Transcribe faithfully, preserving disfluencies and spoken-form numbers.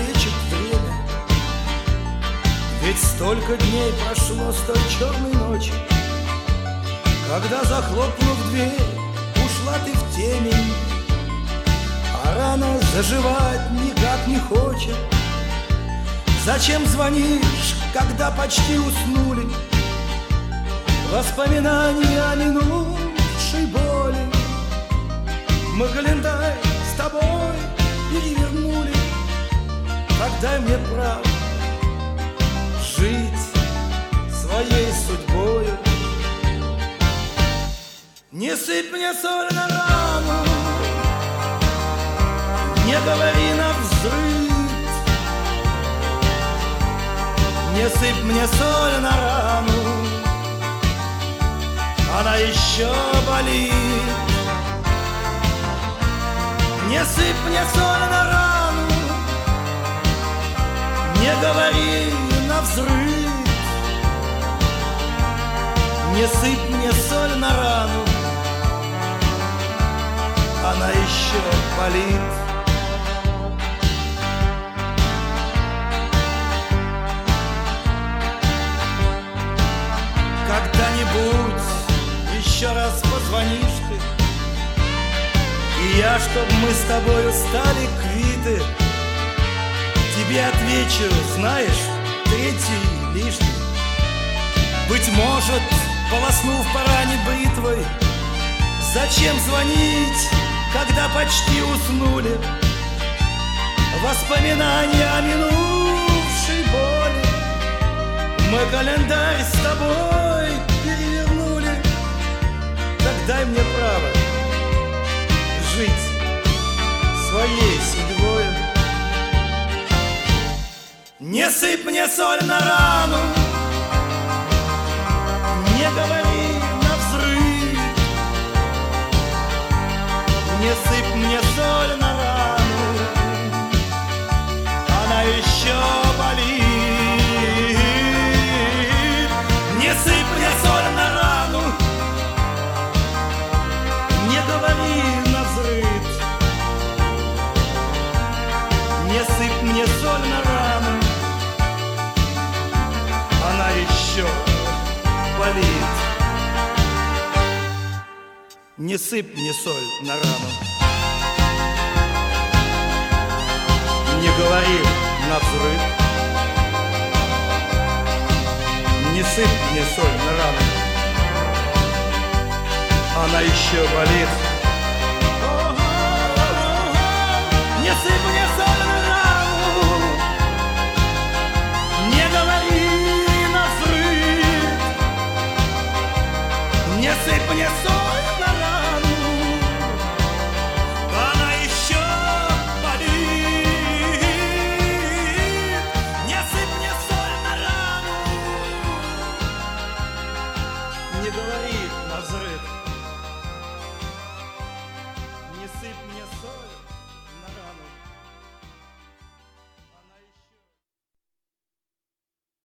изувечит время. Ведь столько дней прошло с той черной ночи, когда, захлопнув дверь, ушла ты в темень. А рана заживать никак не хочет. Зачем звонишь, когда почти уснули? Воспоминания о минувшей боли. Мы календарь с тобой перевернули. Тогда мне право жить своей судьбою. Не сыпь мне соль на рану, не говори навзрыд. Не сыпь мне соль на рану, она еще болит. Не сыпь мне соль на рану, не говори навзрыд. Не сыпь мне соль на рану, она еще болит. Когда-нибудь еще раз позвонишь ты, и я, чтоб мы с тобою стали квиты, тебе отвечу, знаешь, третий лишний. Быть может, полоснув по ране бритвой, зачем звонить, когда почти уснули? Воспоминания о минувшей боли. Мы календарь с тобой перевернули. Так дай мне право жить своей судьбой. Не сыпь мне соль на рану, не говори навзрыд. Не сыпь мне соль на рану, она еще болит. Не сыпь мне соль на рану, не говори навзрыд. Не сыпь мне соль на рану, она еще болит. Не сыпь мне соль на рану, не говори навзрыд. Не сыпь мне соль на рану, она еще болит. Не сыпь